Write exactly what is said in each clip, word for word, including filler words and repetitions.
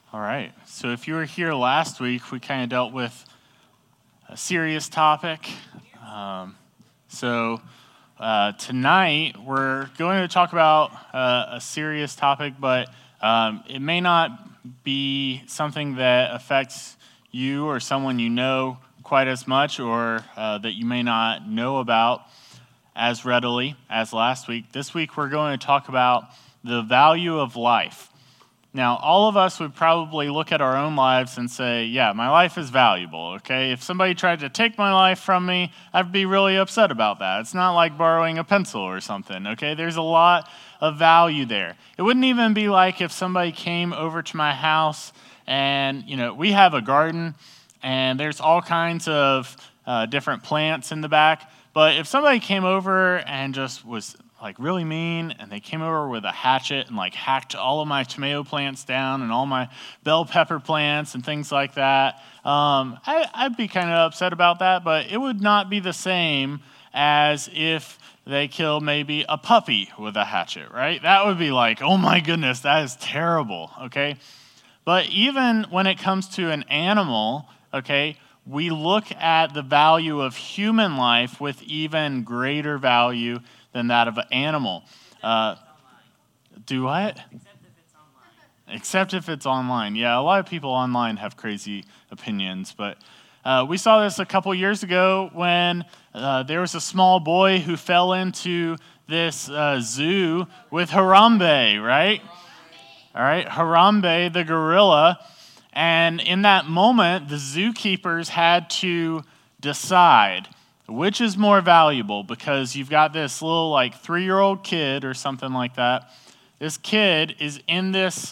All right. So if you were here last week, we kind of dealt with a serious topic. Um, so uh, tonight we're going to talk about uh, a serious topic, but um, it may not be something that affects you or someone you know quite as much, or uh, that you may not know about as readily as last week. This week we're going to talk about the value of life. Now, all of us would probably look at our own lives and say, yeah, my life is valuable, okay? If somebody tried to take my life from me, I'd be really upset about that. It's not like borrowing a pencil or something, okay? There's a lot of value there. It wouldn't even be like if somebody came over to my house and, you know, we have a garden and there's all kinds of uh, different plants in the back, but if somebody came over and just was like really mean, and they came over with a hatchet and like hacked all of my tomato plants down and all my bell pepper plants and things like that, um, I, I'd be kind of upset about that, but it would not be the same as if they kill maybe a puppy with a hatchet, right? That would be like, oh my goodness, that is terrible, okay? But even when it comes to an animal, okay, we look at the value of human life with even greater value than that of an animal. Uh, do what? Except if it's online. Except if it's online. Yeah, a lot of people online have crazy opinions, but uh, we saw this a couple years ago when uh, there was a small boy who fell into this uh, zoo with Harambe, right? All right, Harambe, the gorilla. And in that moment, the zookeepers had to decide which is more valuable, because you've got this little like three-year-old kid or something like that. This kid is in this,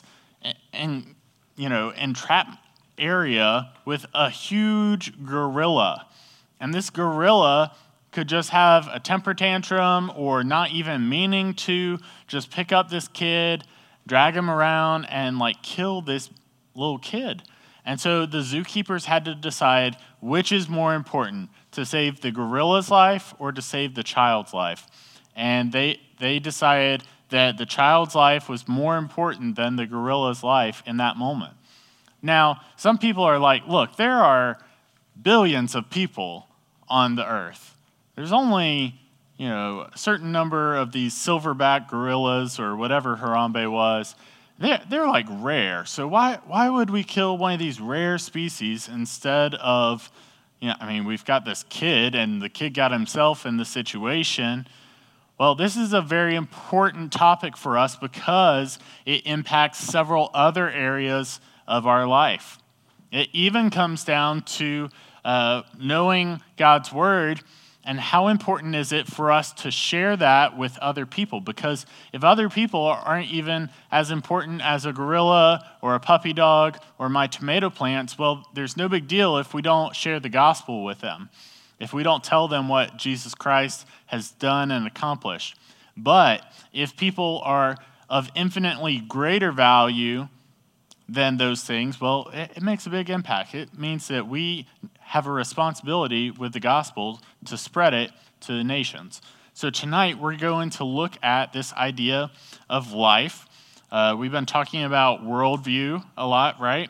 and you know, entrapped area with a huge gorilla, and this gorilla could just have a temper tantrum or not even meaning to just pick up this kid, drag him around, and like kill this little kid. And so the zookeepers had to decide which is more important, to save the gorilla's life or to save the child's life. And they they decided that the child's life was more important than the gorilla's life in that moment. Now, some people are like, look, there are billions of people on the earth. There's only, you know, a certain number of these silverback gorillas or whatever Harambe was. They're, they're like rare. So why why would we kill one of these rare species instead of, you know, I mean, we've got this kid, and the kid got himself in the situation. Well, this is a very important topic for us because it impacts several other areas of our life. It even comes down to uh, knowing God's word, and how important is it for us to share that with other people? Because if other people aren't even as important as a gorilla or a puppy dog or my tomato plants, well, there's no big deal if we don't share the gospel with them, if we don't tell them what Jesus Christ has done and accomplished. But if people are of infinitely greater value than those things, well, it, it makes a big impact. It means that we have a responsibility with the gospel to spread it to the nations. So tonight we're going to look at this idea of life. Uh, we've been talking about worldview a lot, right?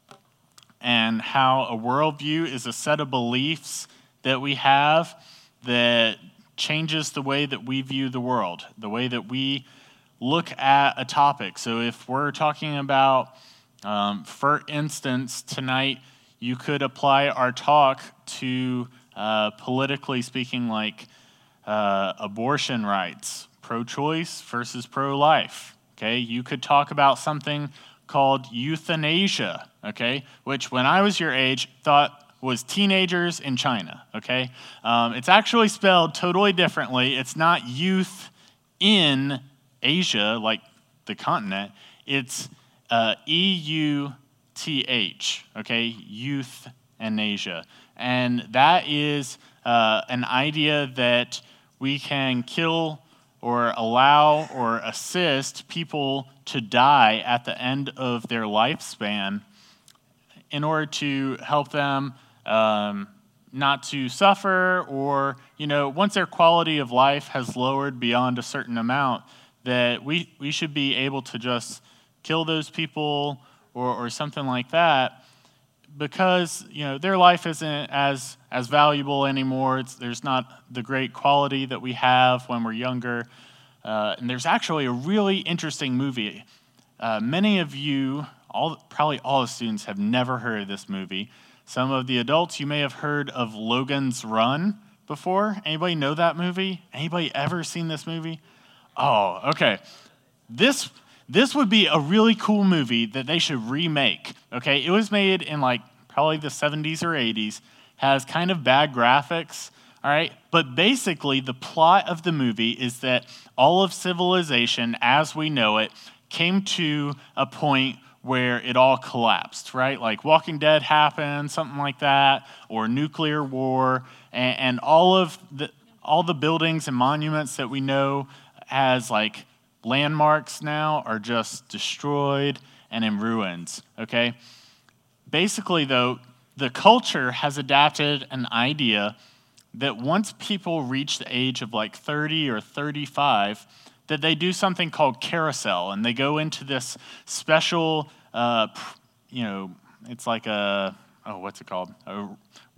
And how a worldview is a set of beliefs that we have that changes the way that we view the world, the way that we look at a topic. So if we're talking about, um, for instance, tonight, you could apply our talk to, uh, politically speaking, like uh, abortion rights, pro-choice versus pro-life, okay? You could talk about something called euthanasia, okay? Which, when I was your age, thought was teenagers in China, okay? Um, it's actually spelled totally differently. It's not youth in Asia, like the continent. It's uh, E U T H, okay? Youth and Asia. And that is uh, an idea that we can kill or allow or assist people to die at the end of their lifespan in order to help them um, not to suffer, or, you know, once their quality of life has lowered beyond a certain amount, that we, we should be able to just kill those people or, or something like that, because you know their life isn't as as valuable anymore. It's, there's not the great quality that we have when we're younger. Uh, and there's actually a really interesting movie. Uh, many of you, all probably all the students, have never heard of this movie. Some of the adults, you may have heard of Logan's Run before. Anybody know that movie? Anybody ever seen this movie? Oh, okay. This this would be a really cool movie that they should remake. Okay, it was made in like probably the seventies or eighties. Has kind of bad graphics. All right, but basically the plot of the movie is that all of civilization as we know it came to a point where it all collapsed, right? Like Walking Dead happened, something like that, or nuclear war, and, and all of the all the buildings and monuments that we know as like landmarks now are just destroyed and in ruins, okay? Basically, though, the culture has adapted an idea that once people reach the age of like thirty or thirty-five, that they do something called carousel, and they go into this special, uh, you know, it's like a, oh, what's it called? A,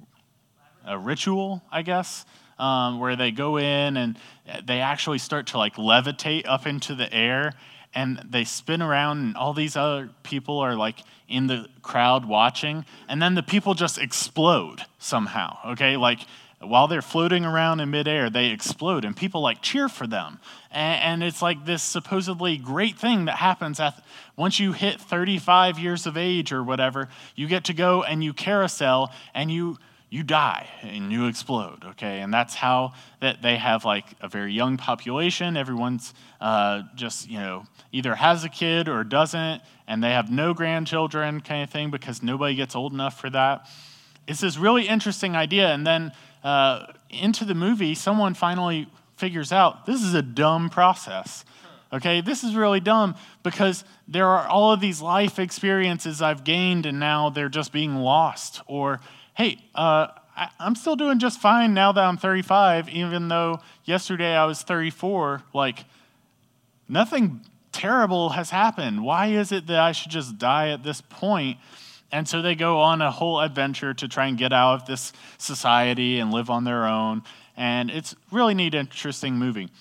a ritual, I guess, um, where they go in and they actually start to like levitate up into the air, and they spin around, and all these other people are like in the crowd watching, and then the people just explode somehow, okay? Like, while they're floating around in midair, they explode, and people like cheer for them. And, and it's like this supposedly great thing that happens at, once you hit thirty-five years of age or whatever, you get to go and you carousel, and you you die and you explode, okay? And that's how that they have like a very young population. Everyone's uh, just, you know, either has a kid or doesn't, and they have no grandchildren kind of thing because nobody gets old enough for that. It's this really interesting idea, and then uh, into the movie, someone finally figures out this is a dumb process. Okay, this is really dumb because there are all of these life experiences I've gained, and now they're just being lost. Or, hey, uh, I, I'm still doing just fine now that I'm thirty-five, even though yesterday I was thirty-four. Like, nothing terrible has happened. Why is it that I should just die at this point? And so they go on a whole adventure to try and get out of this society and live on their own. And it's really neat, interesting movie.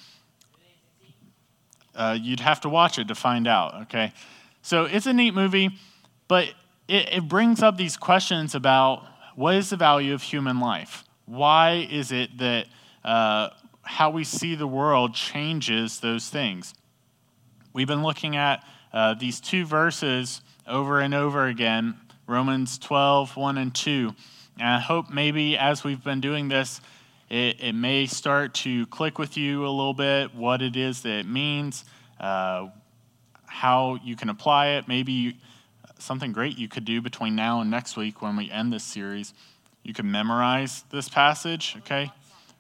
Uh, you'd have to watch it to find out, okay? So it's a neat movie, but it, it brings up these questions about what is the value of human life? Why is it that uh, how we see the world changes those things? We've been looking at uh, these two verses over and over again, Romans twelve, one and two. And I hope maybe as we've been doing this, it, it may start to click with you a little bit, what it is that it means, uh, how you can apply it. Maybe you, something great you could do between now and next week when we end this series. You can memorize this passage, okay?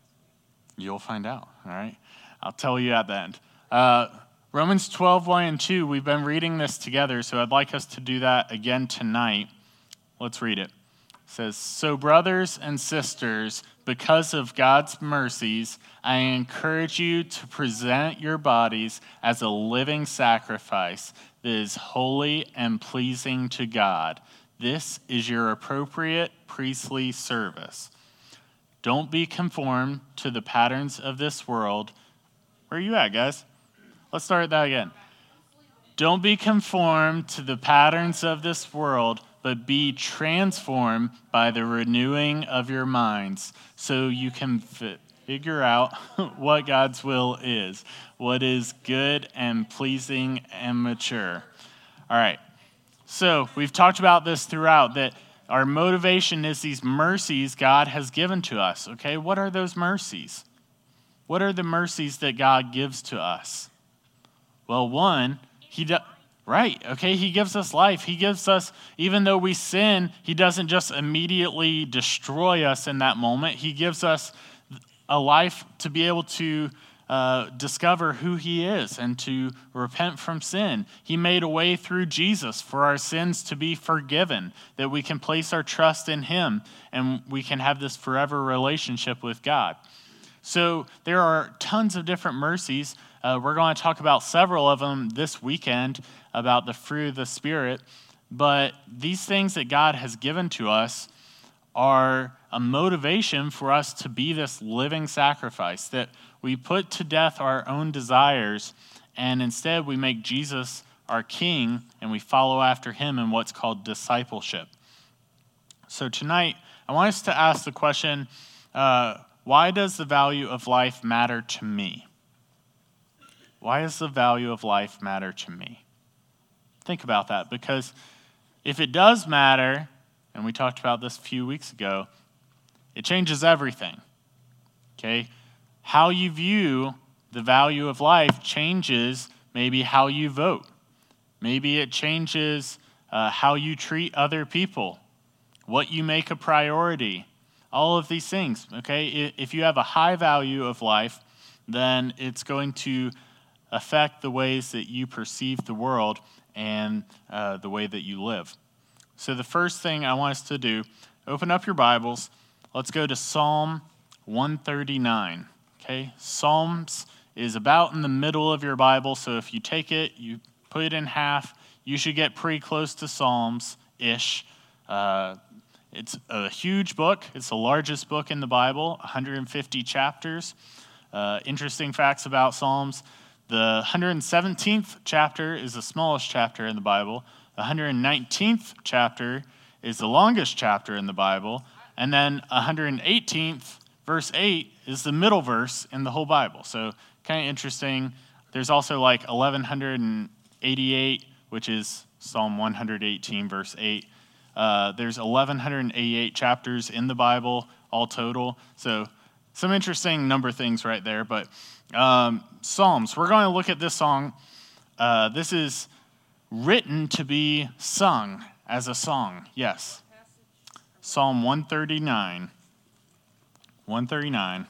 You'll find out, all right? I'll tell you at the end. Uh, Romans twelve, one and two, we've been reading this together, so I'd like us to do that again tonight. Let's read it. It says, "So brothers and sisters, because of God's mercies, I encourage you to present your bodies as a living sacrifice that is holy and pleasing to God. This is your appropriate priestly service. Don't be conformed to the patterns of this world." Where are you at, guys? Let's start that again. "Don't be conformed to the patterns of this world, but be transformed by the renewing of your minds, so you can fi- figure out what God's will is, what is good and pleasing and mature." All right. So we've talked about this throughout, that our motivation is these mercies God has given to us. Okay, what are those mercies? What are the mercies that God gives to us? Well, one, he does. Right, okay, he gives us life. He gives us, even though we sin, he doesn't just immediately destroy us in that moment. He gives us a life to be able to uh, discover who he is and to repent from sin. He made a way through Jesus for our sins to be forgiven, that we can place our trust in him and we can have this forever relationship with God. So there are tons of different mercies. Uh, we're going to talk about several of them this weekend about the fruit of the Spirit. But these things that God has given to us are a motivation for us to be this living sacrifice, that we put to death our own desires, and instead we make Jesus our King, and we follow after him in what's called discipleship. So tonight, I want us to ask the question, uh, why does the value of life matter to me? Why does the value of life matter to me? Think about that, because if it does matter, and we talked about this a few weeks ago, it changes everything, okay? How you view the value of life changes maybe how you vote. Maybe it changes uh, how you treat other people, what you make a priority, all of these things, okay? If you have a high value of life, then it's going to affect the ways that you perceive the world and uh, the way that you live. So the first thing I want us to do, open up your Bibles. Let's go to Psalm one thirty-nine, okay? Psalms is about in the middle of your Bible, so if you take it, you put it in half, you should get pretty close to Psalms-ish. Uh, it's a huge book. It's the largest book in the Bible, one hundred fifty chapters. Uh, interesting facts about Psalms. The one hundred seventeenth chapter is the smallest chapter in the Bible. The one hundred nineteenth chapter is the longest chapter in the Bible. And then one hundred eighteenth, verse eight, is the middle verse in the whole Bible. So kind of interesting. There's also like eleven eighty-eight, which is Psalm one hundred eighteen, verse eight. Uh, there's eleven eighty-eight chapters in the Bible, all total. So some interesting number things right there. But um, Psalms, we're going to look at this song. Uh, this is written to be sung as a song. Yes. Psalm one thirty-nine. one thirty-nine.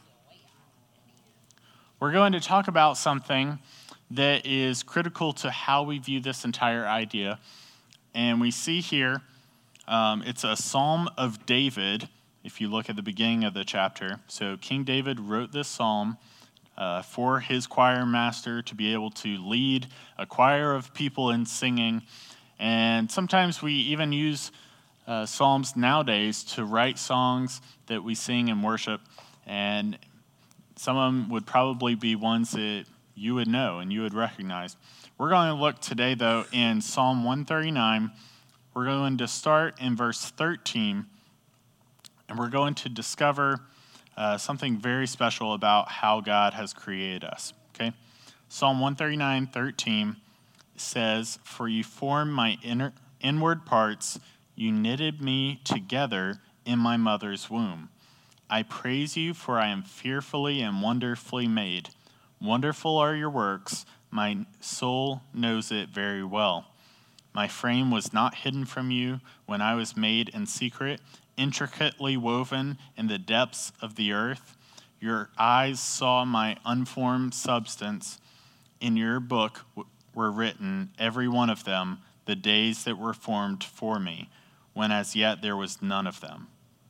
We're going to talk about something that is critical to how we view this entire idea. And we see here, um, it's a Psalm of David, if you look at the beginning of the chapter. So King David wrote this psalm uh, for his choir master to be able to lead a choir of people in singing. And sometimes we even use uh, psalms nowadays to write songs that we sing in worship. And some of them would probably be ones that you would know and you would recognize. We're going to look today, though, in Psalm one thirty-nine. We're going to start in verse thirteen, and we're going to discover uh, something very special about how God has created us, okay? Psalm one thirty-nine, thirteen says, "For you formed my inner, inward parts, you knitted me together in my mother's womb. I praise you, for I am fearfully and wonderfully made. Wonderful are your works, my soul knows it very well. My frame was not hidden from you when I was made in secret, intricately woven in the depths of the earth. Your eyes saw my unformed substance. In your book were written, every one of them, the days that were formed for me, when as yet there was none of them."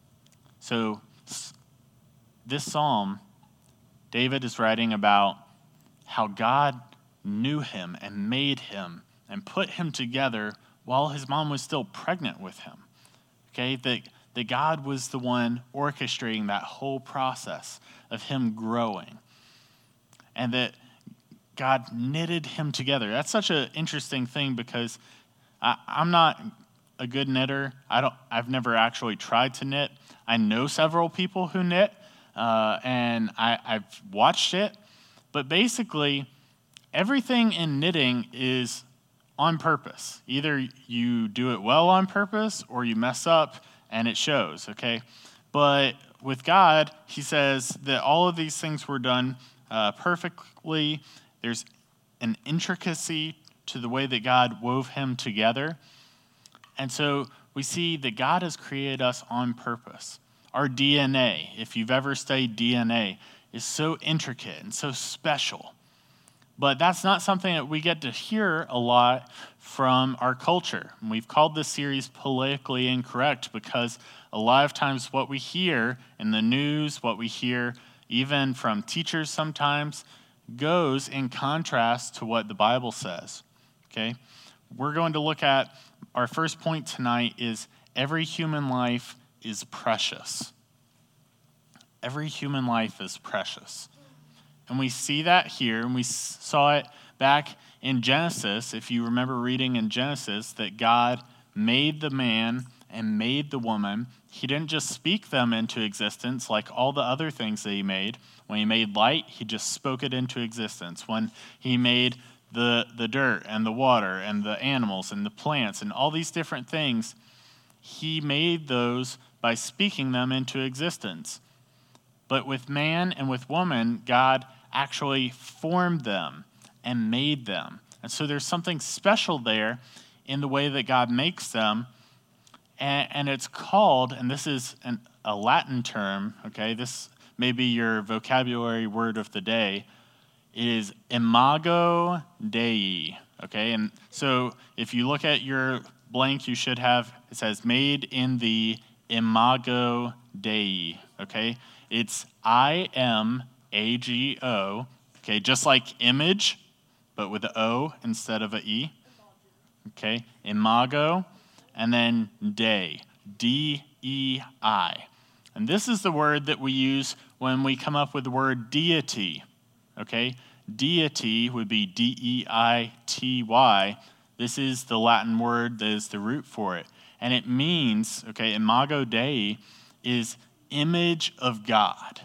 So this psalm, David is writing about how God knew him and made him and put him together while his mom was still pregnant with him. Okay, that, that God was the one orchestrating that whole process of him growing. And that God knitted him together. That's such an interesting thing because I, I'm not a good knitter. I don't. I've never actually tried to knit. I know several people who knit, uh, and I, I've watched it. But basically, everything in knitting is on purpose. Either you do it well on purpose or you mess up and it shows, okay? But with God, he says that all of these things were done uh, perfectly. There's an intricacy to the way that God wove him together. And so we see that God has created us on purpose. Our D N A, if you've ever studied D N A, is so intricate and so special. But that's not something that we get to hear a lot from our culture. And we've called this series Politically Incorrect because a lot of times what we hear in the news, what we hear even from teachers sometimes, goes in contrast to what the Bible says, okay? we're going to look at, our first point tonight is every human life is precious. Every human life is precious. And we see that here, and we saw it back in Genesis. If you remember reading in Genesis that God made the man and made the woman. He didn't just speak them into existence like all the other things that he made. When he made light, he just spoke it into existence. When he made the, the dirt and the water and the animals and the plants and all these different things, he made those by speaking them into existence. But with man and with woman, God actually formed them and made them. And so there's something special there in the way that God makes them. And, and it's called, and this is an, a Latin term, okay, this may be your vocabulary word of the day, is imago Dei, okay? And so if you look at your blank, you should have, it says made in the imago Dei, okay? It's I M A G O, okay, just like image, but with the O instead of a E, okay? Imago, and then Dei, D E I. And this is the word that we use when we come up with the word deity, okay? Deity would be D E I T Y. This is the Latin word that is the root for it. And it means, okay, imago Dei is image of God.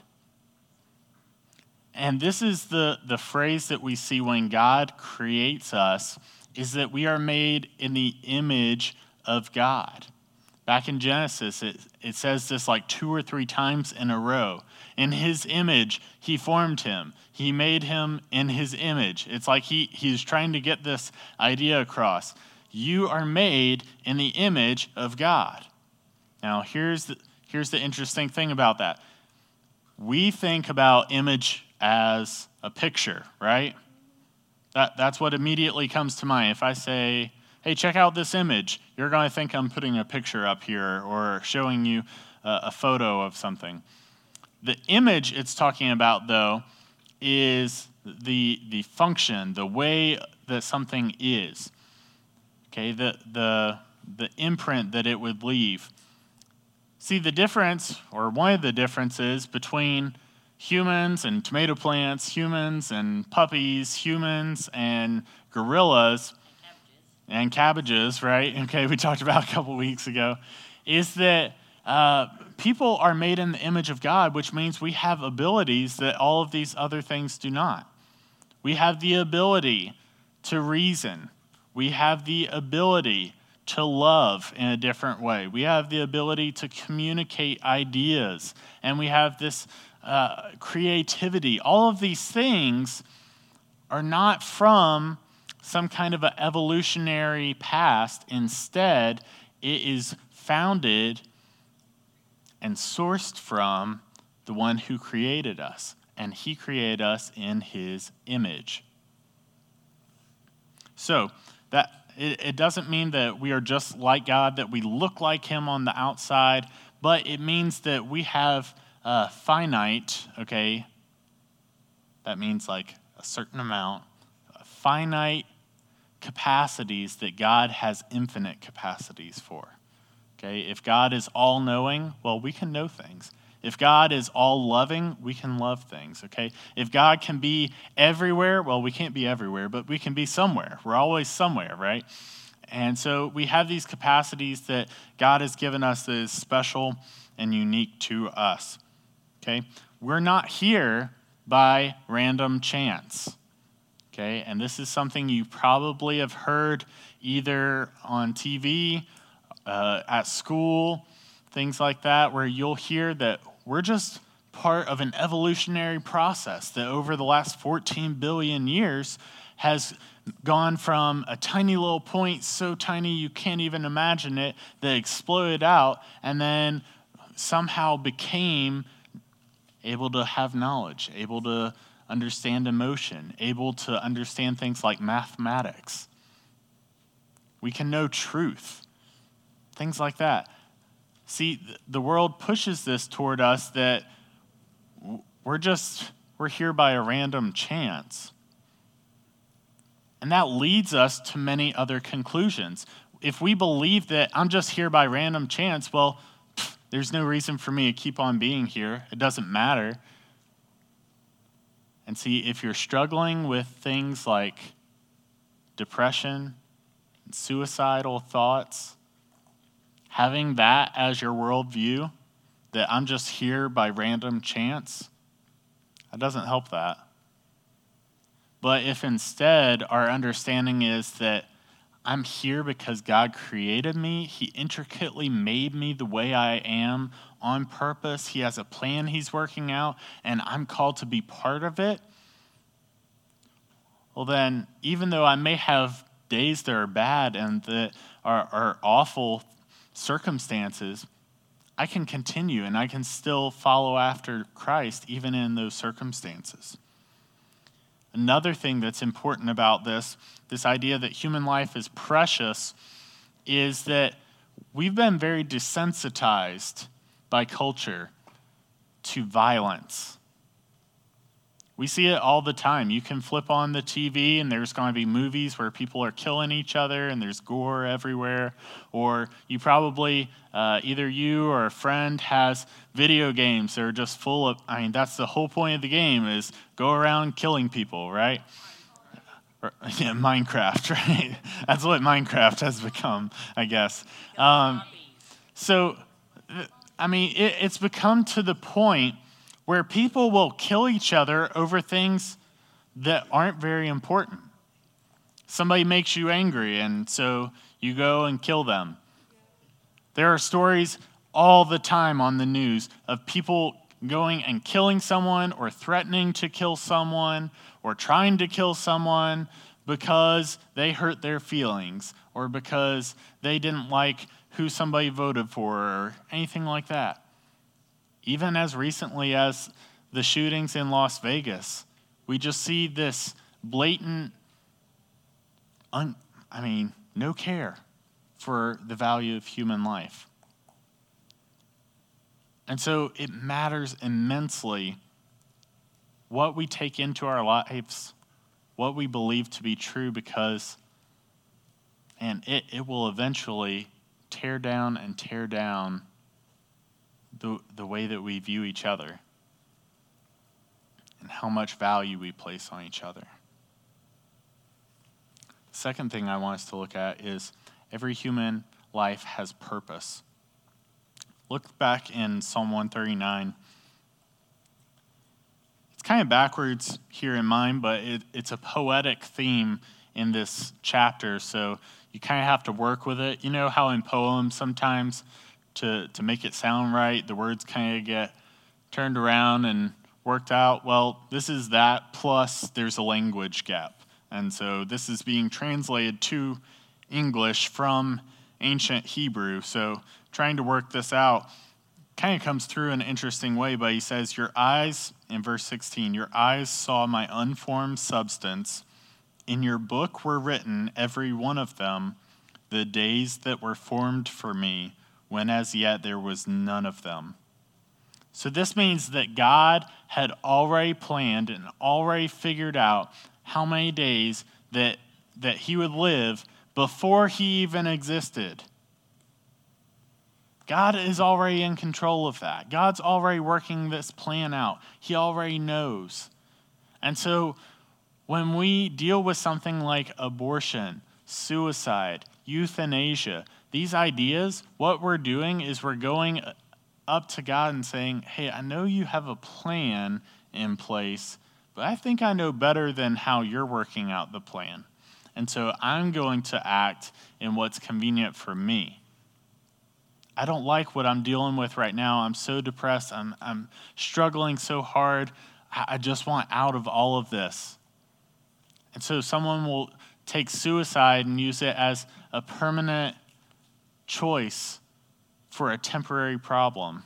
And this is the, the phrase that we see when God creates us, is that we are made in the image of God. Back in Genesis, it, it says this like two or three times in a row. In his image, he formed him. He made him in his image. It's like he, he's trying to get this idea across. You are made in the image of God. Now, here's the, here's the interesting thing about that. We think about image as a picture, right? That, that's what immediately comes to mind. If I say, hey, check out this image, you're going to think I'm putting a picture up here or showing you a, a photo of something. The image it's talking about, though, is the, the function, the way that something is. Okay, the, the, the imprint that it would leave. See, the difference, or one of the differences between humans and tomato plants, humans and puppies, humans and gorillas, and cabbages, right? Okay, we talked about a couple weeks ago, is that uh, people are made in the image of God, which means we have abilities that all of these other things do not. We have the ability to reason. We have the ability to love in a different way. We have the ability to communicate ideas, and we have this uh, creativity. All of these things are not from some kind of an evolutionary past. Instead, it is founded and sourced from the one who created us, and he created us in his image. So that it, it doesn't mean that we are just like God, that we look like him on the outside, but it means that we have uh, finite, okay, that means like a certain amount, finite capacities that God has infinite capacities for. Okay, if God is all-knowing, well, we can know things. If God is all-loving, we can love things, okay? If God can be everywhere, well, we can't be everywhere, but we can be somewhere. We're always somewhere, right? And so we have these capacities that God has given us that is special and unique to us, okay? We're not here by random chance. Okay, and this is something you probably have heard either on T V, uh, at school, things like that, where you'll hear that we're just part of an evolutionary process that over the last fourteen billion years has gone from a tiny little point, so tiny you can't even imagine it, that exploded out and then somehow became able to have knowledge, able to understand emotion, able to understand things like mathematics. We can know truth, things like that. See, the world pushes this toward us that we're just, we're here by a random chance. And that leads us to many other conclusions. If we believe that I'm just here by random chance, well, pff, there's no reason for me to keep on being here. It doesn't matter. And see, if you're struggling with things like depression, and suicidal thoughts, having that as your worldview, that I'm just here by random chance, that doesn't help that. But if instead our understanding is that I'm here because God created me, He intricately made me the way I am on purpose, He has a plan He's working out, and I'm called to be part of it, well then, even though I may have days that are bad and that are, are awful circumstances, I can continue and I can still follow after Christ even in those circumstances. Another thing that's important about this, this idea that human life is precious, is that we've been very desensitized by culture to violence. We see it all the time. You can flip on the T V and there's going to be movies where people are killing each other and there's gore everywhere. Or you probably, uh, either you or a friend has video games that are just full of, I mean, that's the whole point of the game is go around killing people, right? Or, yeah, Minecraft, right? That's what Minecraft has become, I guess. Um, so, I mean, it, it's become to the point where people will kill each other over things that aren't very important. Somebody makes you angry, and so you go and kill them. There are stories all the time on the news of people going and killing someone or threatening to kill someone or trying to kill someone because they hurt their feelings or because they didn't like who somebody voted for or anything like that. Even as recently as the shootings in Las Vegas, we just see this blatant, un, I mean, no care for the value of human life. And so it matters immensely what we take into our lives, what we believe to be true, because, and it, it will eventually tear down and tear down The, the way that we view each other and how much value we place on each other. The second thing I want us to look at is every human life has purpose. Look back in Psalm one thirty-nine. It's kind of backwards here in mine, but it, it's a poetic theme in this chapter, so you kind of have to work with it. You know how in poems sometimes To, to make it sound right, the words kind of get turned around and worked out. Well, this is that, plus there's a language gap. And so this is being translated to English from ancient Hebrew. So trying to work this out kind of comes through in an interesting way, but he says, your eyes, in verse sixteen, your eyes saw my unformed substance. In your book were written, every one of them, the days that were formed for me, when as yet there was none of them. So this means that God had already planned and already figured out how many days that, that he would live before he even existed. God is already in control of that. God's already working this plan out. He already knows. And so when we deal with something like abortion, suicide, euthanasia, these ideas, what we're doing is we're going up to God and saying, hey, I know you have a plan in place, but I think I know better than how you're working out the plan. And so I'm going to act in what's convenient for me. I don't like what I'm dealing with right now. I'm so depressed. I'm, I'm struggling so hard. I just want out of all of this. And so someone will take suicide and use it as a permanent choice for a temporary problem.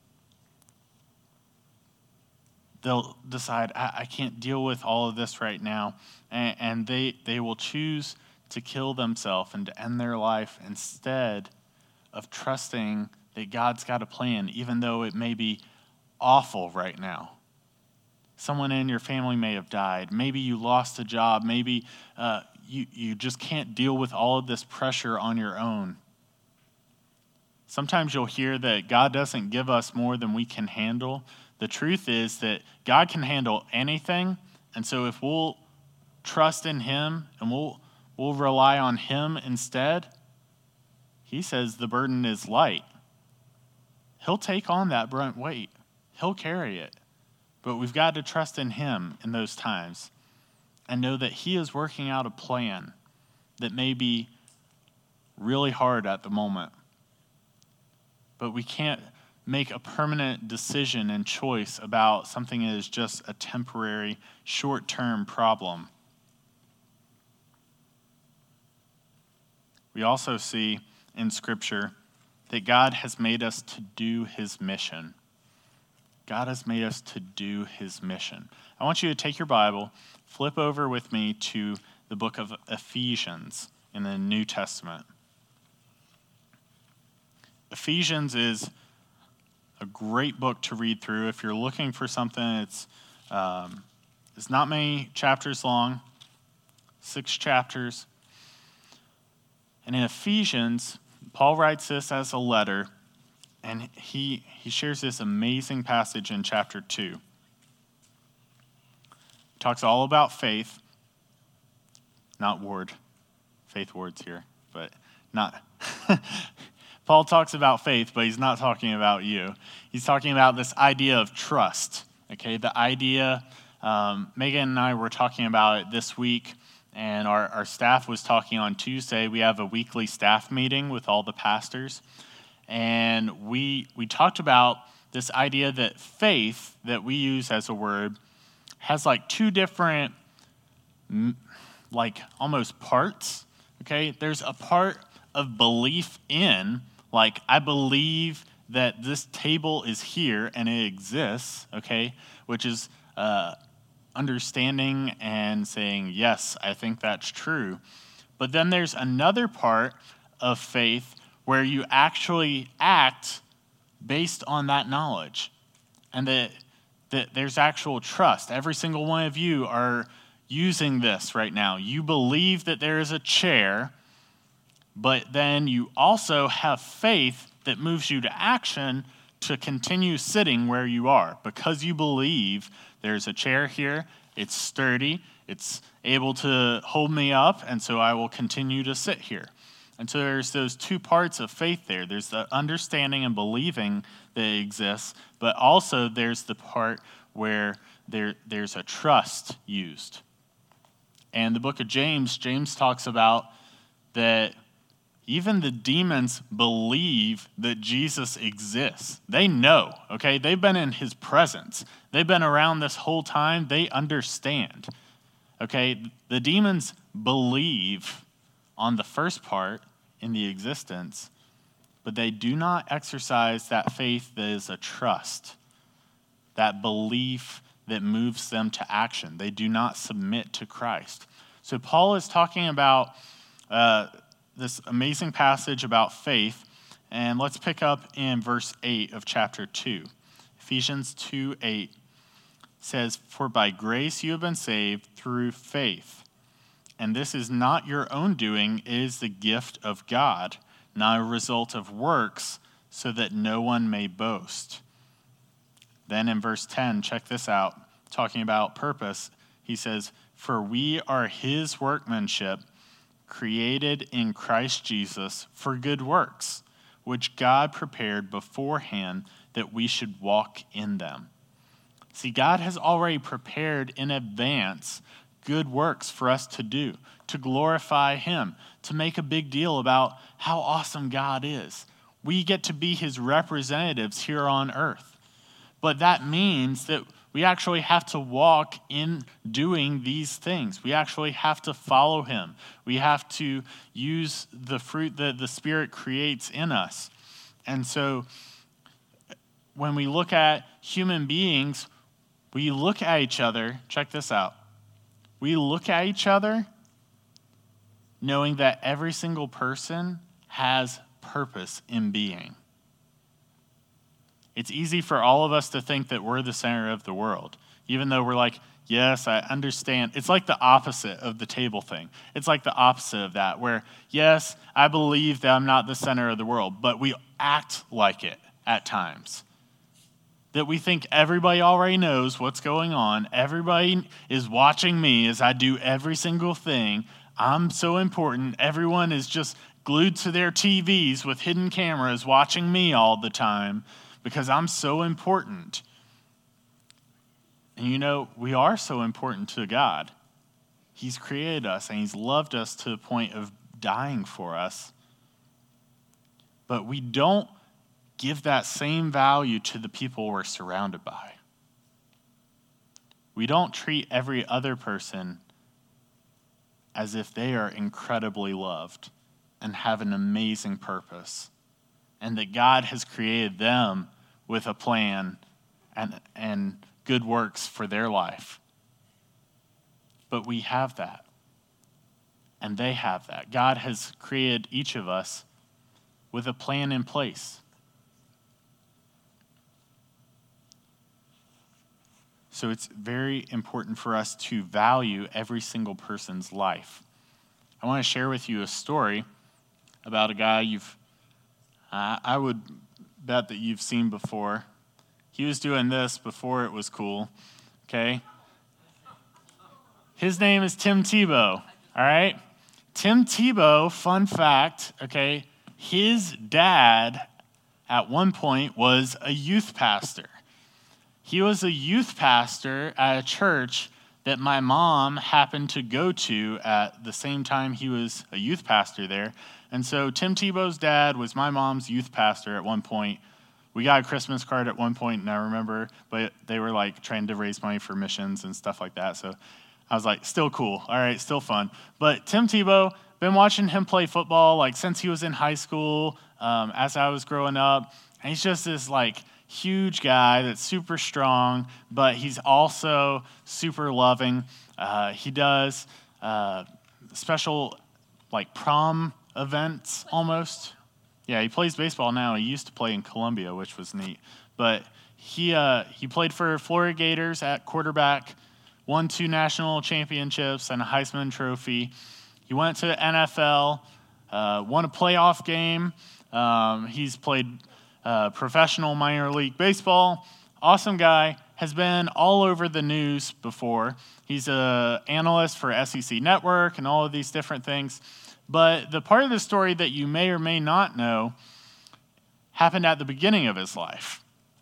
They'll decide, I, I can't deal with all of this right now, and, and they, they will choose to kill themselves and to end their life instead of trusting that God's got a plan, even though it may be awful right now. Someone in your family may have died. Maybe you lost a job. Maybe uh, you, you just can't deal with all of this pressure on your own. Sometimes you'll hear that God doesn't give us more than we can handle. The truth is that God can handle anything, and so if we'll trust in him and we'll we'll rely on him instead, he says the burden is light. He'll take on that brunt weight. He'll carry it. But we've got to trust in him in those times and know that he is working out a plan that may be really hard at the moment. But we can't make a permanent decision and choice about something that is just a temporary, short-term problem. We also see in Scripture that God has made us to do his mission. God has made us to do his mission. I want you to take your Bible, flip over with me to the book of Ephesians in the New Testament. Ephesians is a great book to read through. If you're looking for something, it's um, it's not many chapters long, six chapters. And in Ephesians, Paul writes this as a letter, and he, he shares this amazing passage in chapter two. He talks all about faith, not ward, faith wards here, but not. Paul talks about faith, but he's not talking about you. He's talking about this idea of trust, okay? The idea, um, Megan and I were talking about it this week, and our, our staff was talking on Tuesday. We have a weekly staff meeting with all the pastors. And we we talked about this idea that faith, that we use as a word, has like two different, like almost parts, okay? There's a part of belief in, like I believe that this table is here and it exists, okay? Which is uh, understanding and saying, yes, I think that's true. But then there's another part of faith where you actually act based on that knowledge, and that, that there's actual trust. Every single one of you are using this right now. You believe that there is a chair, but then you also have faith that moves you to action to continue sitting where you are because you believe there's a chair here, it's sturdy, it's able to hold me up, and so I will continue to sit here. And so there's those two parts of faith there. There's the understanding and believing that it exists, but also there's the part where there, there's a trust used. And the book of James, James talks about that even the demons believe that Jesus exists. They know, okay? They've been in his presence. They've been around this whole time. They understand, okay? The demons believe on the first part in the existence, but they do not exercise that faith that is a trust, that belief that moves them to action. They do not submit to Christ. So Paul is talking about uh, this amazing passage about faith, and let's pick up in verse eight of chapter two. Ephesians two eight says, "For by grace you have been saved through faith. And this is not your own doing, it is the gift of God, not a result of works, so that no one may boast." Then in verse ten, check this out, talking about purpose, he says, "For we are his workmanship, created in Christ Jesus for good works, which God prepared beforehand that we should walk in them." See, God has already prepared in advance good works for us to do, to glorify him, to make a big deal about how awesome God is. We get to be his representatives here on earth. But that means that we actually have to walk in doing these things. We actually have to follow him. We have to use the fruit that the Spirit creates in us. And so when we look at human beings, we look at each other, check this out. We look at each other knowing that every single person has purpose in being. It's easy for all of us to think that we're the center of the world. Even though we're like, yes, I understand. It's like the opposite of the table thing. It's like the opposite of that, where, yes, I believe that I'm not the center of the world, but we act like it at times. That we think everybody already knows what's going on. Everybody is watching me as I do every single thing. I'm so important. Everyone is just glued to their T Vs with hidden cameras watching me all the time because I'm so important. And you know, we are so important to God. He's created us and he's loved us to the point of dying for us. But we don't give that same value to the people we're surrounded by. We don't treat every other person as if they are incredibly loved and have an amazing purpose, and that God has created them with a plan and, and good works for their life. But we have that, and they have that. God has created each of us with a plan in place. So it's very important for us to value every single person's life. I want to share with you a story about a guy you've, uh, I would bet that you've seen before. He was doing this before it was cool, okay? His name is Tim Tebow, all right? Tim Tebow, fun fact, okay, his dad at one point was a youth pastor. He was a youth pastor at a church that my mom happened to go to at the same time he was a youth pastor there. And so Tim Tebow's dad was my mom's youth pastor at one point. We got a Christmas card at one point, and I remember, but they were like trying to raise money for missions and stuff like that. So I was like, still cool. All right, still fun. But Tim Tebow, been watching him play football like since he was in high school, um, as I was growing up. And he's just this like huge guy that's super strong, but he's also super loving. Uh, he does uh, special like prom events almost. Yeah, he plays baseball now. He used to play in Columbia, which was neat. But he uh, he played for Florida Gators at quarterback, won two national championships and a Heisman Trophy. He went to the N F L, uh, won a playoff game. Um, he's played uh, professional minor league baseball. Awesome guy. Has been all over the news before. He's an analyst for S E C Network and all of these different things. But the part of the story that you may or may not know happened at the beginning of his life.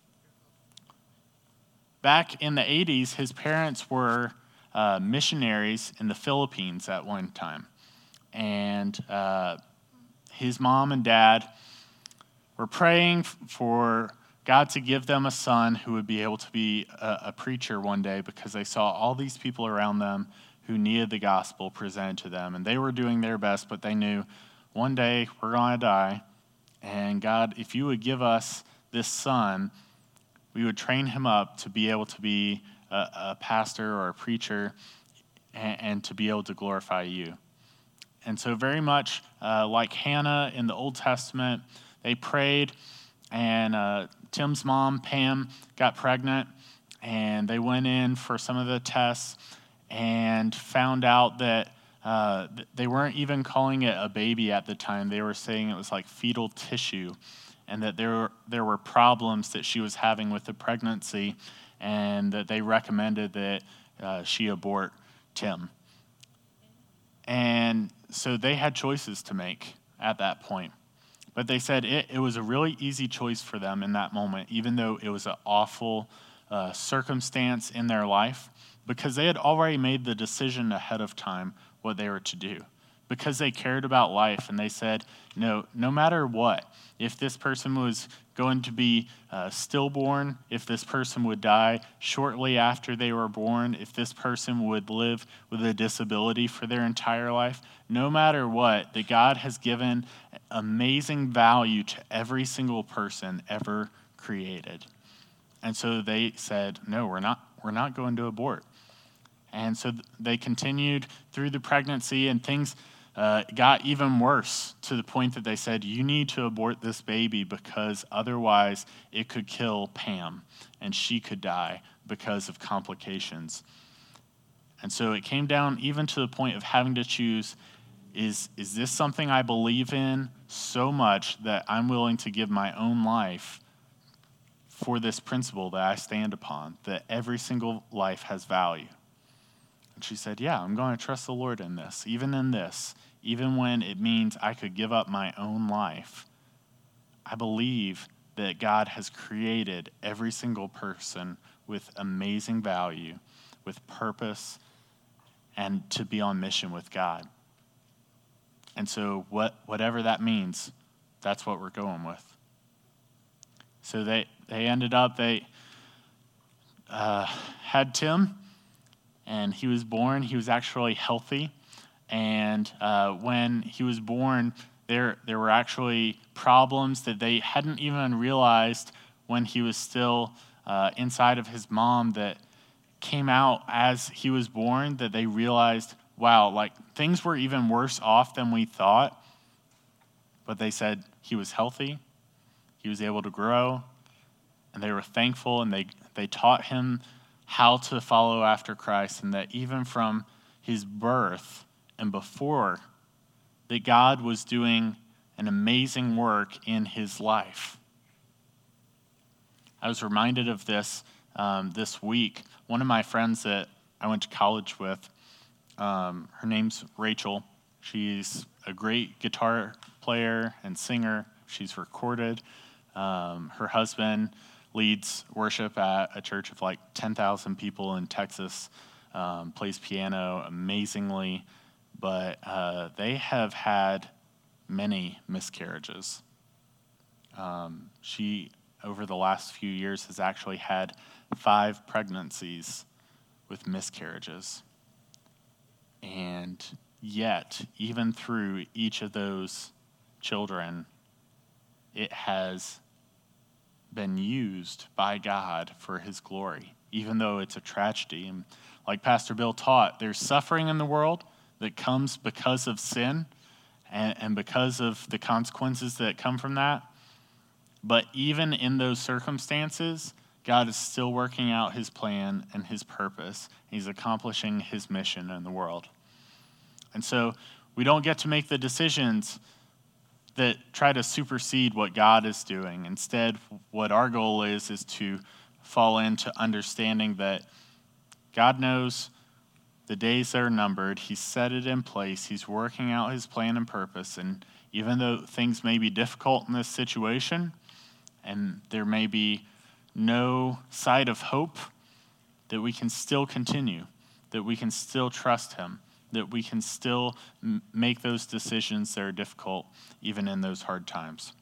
Back in the eighties, his parents were uh, missionaries in the Philippines at one time. And uh, his mom and dad were praying for God to give them a son who would be able to be a, a preacher one day, because they saw all these people around them who needed the gospel presented to them. And they were doing their best, but they knew one day we're going to die. And God, if you would give us this son, we would train him up to be able to be a, a pastor or a preacher and, and to be able to glorify you. And so very much uh, like Hannah in the Old Testament, they prayed, and uh, Tim's mom, Pam, got pregnant, and they went in for some of the tests and found out that uh, they weren't even calling it a baby at the time. They were saying it was like fetal tissue, and that there were, there were problems that she was having with the pregnancy, and that they recommended that uh, she abort Tim. And so they had choices to make at that point. But they said it, it was a really easy choice for them in that moment, even though it was an awful uh, circumstance in their life, because they had already made the decision ahead of time what they were to do, because they cared about life. And they said, no, no matter what, if this person was going to be uh, stillborn, if this person would die shortly after they were born, if this person would live with a disability for their entire life, no matter what, that God has given amazing value to every single person ever created. And so they said, no, we're not, we're not going to abort. And so they continued through the pregnancy, and things uh, it got even worse to the point that they said, you need to abort this baby because otherwise it could kill Pam and she could die because of complications. And so it came down even to the point of having to choose, is, is this something I believe in so much that I'm willing to give my own life for this principle that I stand upon, that every single life has value? And she said, yeah, I'm going to trust the Lord in this, even in this, even when it means I could give up my own life. I believe that God has created every single person with amazing value, with purpose, and to be on mission with God. And so what, whatever that means, that's what we're going with. So they, they ended up, they uh, had Tim, and he was born. He was actually healthy. And uh, when he was born, there, there were actually problems that they hadn't even realized when he was still uh, inside of his mom that came out as he was born, that they realized, wow, like things were even worse off than we thought. But they said he was healthy, he was able to grow, and they were thankful, and they, they taught him how to follow after Christ, and that even from his birth and before, that God was doing an amazing work in his life. I was reminded of this um, this week. One of my friends that I went to college with, um, her name's Rachel. She's a great guitar player and singer. She's recorded. Um, her husband leads worship at a church of like ten thousand people in Texas, um, plays piano amazingly, but uh, they have had many miscarriages. Um, she, over the last few years, has actually had five pregnancies with miscarriages. And yet, even through each of those children, it has been used by God for his glory, even though it's a tragedy. And like Pastor Bill taught, there's suffering in the world that comes because of sin and, and because of the consequences that come from that. But even in those circumstances, God is still working out his plan and his purpose. He's accomplishing his mission in the world. And so we don't get to make the decisions that try to supersede what God is doing. Instead, what our goal is, is to fall into understanding that God knows the days are numbered. He's set it in place. He's working out his plan and purpose. And even though things may be difficult in this situation, and there may be no sight of hope, that we can still continue, that we can still trust him, that we can still m- make those decisions that are difficult, even in those hard times.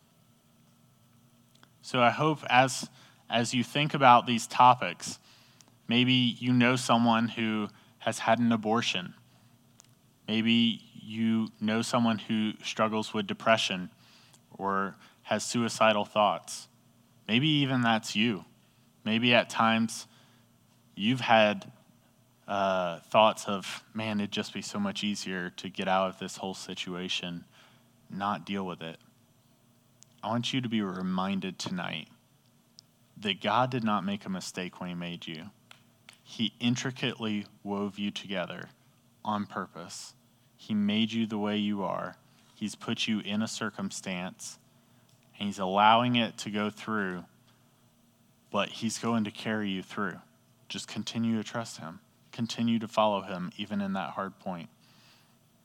So I hope as, as you think about these topics, maybe you know someone who has had an abortion. Maybe you know someone who struggles with depression or has suicidal thoughts. Maybe even that's you. Maybe at times you've had uh, thoughts of, man, it'd just be so much easier to get out of this whole situation, not deal with it. I want you to be reminded tonight that God did not make a mistake when he made you. He intricately wove you together on purpose. He made you the way you are. He's put you in a circumstance, and he's allowing it to go through, but he's going to carry you through. Just continue to trust him. Continue to follow him, even in that hard point.